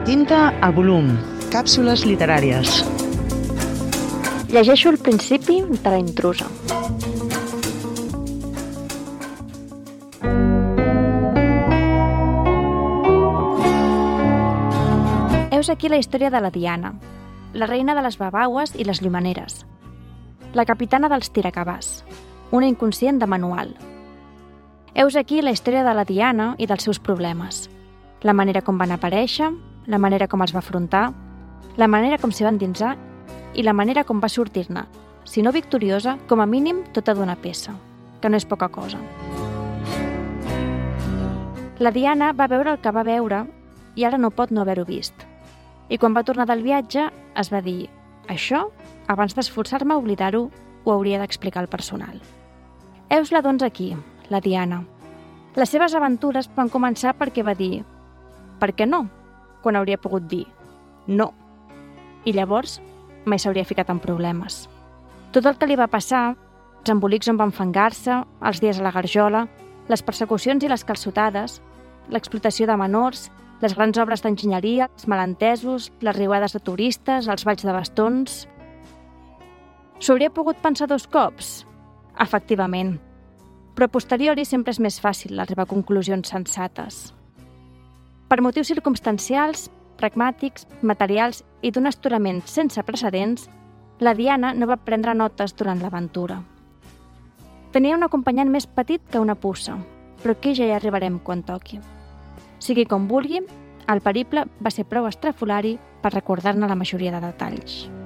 Tinta a volum. Càpsules literàries. Llegeixo el principi de La intrusa. Heus aquí la història de la Diana, la reina de les babaues i les llumaneres, la capitana dels tiracabàs, una inconscient de manual. Heus aquí la història de la Diana i dels seus problemes, la manera com van aparèixer, la manera com els va afrontar, la manera com s'hi va endinsar i la manera com va sortir-ne, si no victoriosa, com a mínim tota d'una peça, que no és poca cosa. La Diana va veure el que va veure i ara no pot no haver-ho vist. I quan va tornar del viatge es va dir «Això, abans d'esforçar-me a oblidar-ho, ho hauria d'explicar al personal». Heus-la doncs aquí, la Diana. Les seves aventures van començar perquè va dir «Per què no?», quan hauria pogut dir «no». I llavors mai s'hauria ficat en problemes. Tot el que li va passar, els embolics on va enfangar-se, els dies a la garjola, les persecucions i les calçotades, l'explotació de menors, les grans obres d'enginyeria, els malentesos, les riuades de turistes, els balls de bastons... S'ho hauria pogut pensar 2 cops? Efectivament. Però a posteriori sempre és més fàcil arribar a conclusions sensates. Per motius circumstancials, pragmàtics, materials i d'un astorament sense precedents, la Diana no va prendre notes durant l'aventura. Tenia un acompanyant més petit que una puça, però aquí ja hi arribarem quan toqui. Sigui com vulgui, el periple va ser prou estrafolari per recordar-ne la majoria de detalls.